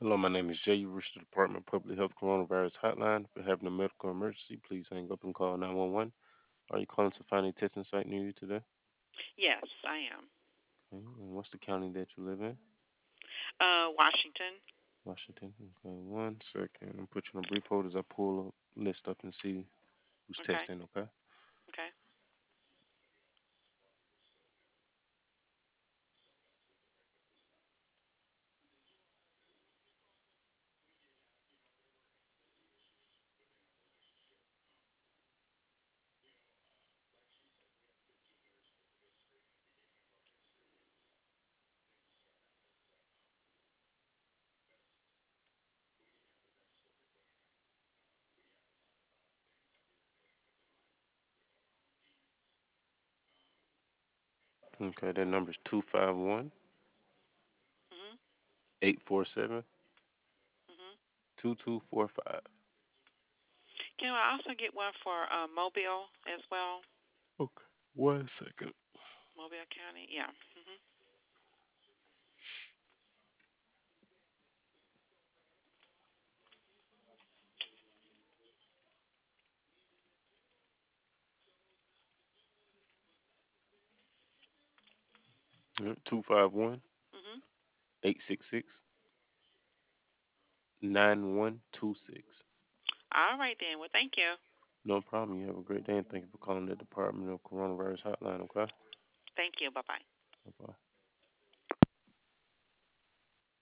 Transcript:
Hello, my name is Jay. You reached the Department of Public Health Coronavirus Hotline. If you're having a medical emergency, please hang up and call 911. Are you calling to find a testing site near you today? Yes, I am. Okay. And what's the county that you live in? Washington. Washington. Okay, one second. I'm put you on a brief hold as I pull a list up and see who's Okay. testing, okay? Okay. Okay, that number is 251 Mhm. 847 Mhm. 2245. Can I also get one for Mobile as well? Okay, one second. Mobile County. Yeah. Mhm. 251 Mhm. 866 9126. All right then. Well, thank you. No problem. You have a great day and thank you for calling the Department of Coronavirus Hotline, okay? Thank you. Bye bye. Bye-bye.